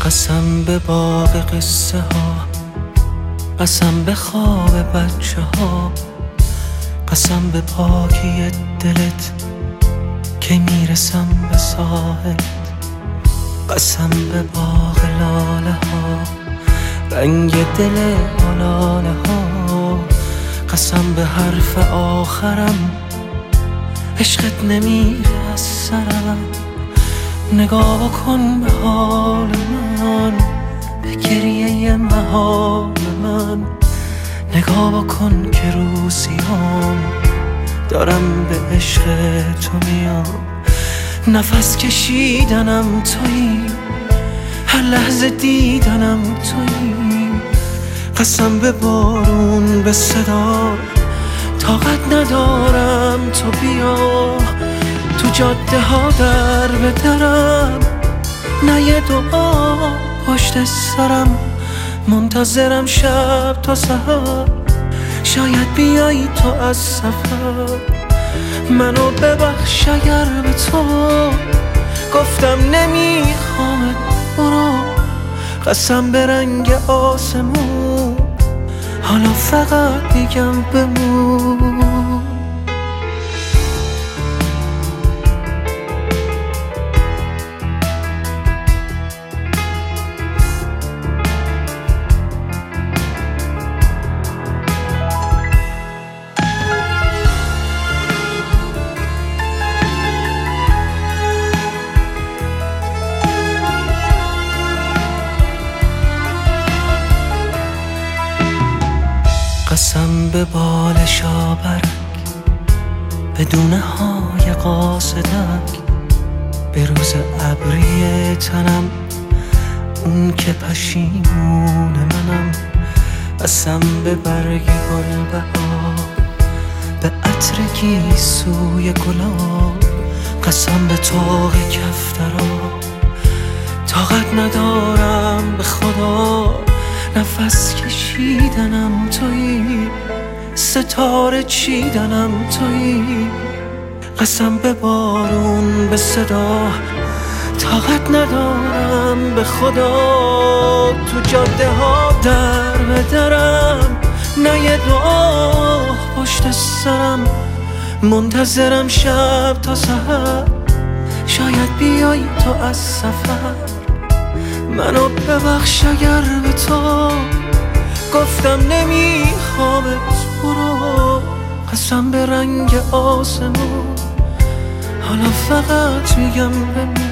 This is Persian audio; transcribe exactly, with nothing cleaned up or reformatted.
قسم به باغ قصه ها، قسم به خواب بچه ها، قسم به پاکی دلت که میرسم به ساحلت، قسم به باغ لاله ها، رنگ دل آلاله ها، قسم به حرف آخرم عشقت نمیره از سرم. نگاه کن به حال من، به گریه محال من، نگاه کن که روزیام دارم به عشق تو میام. نفس کشیدنم تویی، هر لحظه دیدنم تویی، قسم به بارون به صدا طاقت ندارم تو بیا. تو جاده ها در به درم، نه یه دعا پشت سرم، منتظرم شب تا سحر، شاید بیایی تو از سفر. منو ببخش اگر به تو گفتم نمیخوامت برو، قسم به رنگ آسمون حالا فقط میگم بمون. قسم به بال شابرک، به دونه های قاصدک، به روز ابری تنم، اون که پشیمون منم. قسم به برگ گل بهار، به عطر گیسوی گلاب، قسم به طاق کفترا طاقت ندارم به خدا. نفس کشیدنم تویی، ستاره چیدنم تویی، قسم به بارون به صدا طاقت ندارم به خدا. تو جاده ها در به درم، نه یه دعا پشت سرم، منتظرم شب تا سحر، شاید بیایی تو از سفر. منو ببخش اگر به تو گفتم نمیخوامت برو، قسم به رنگ آسمون حالا فقط میگم بمون.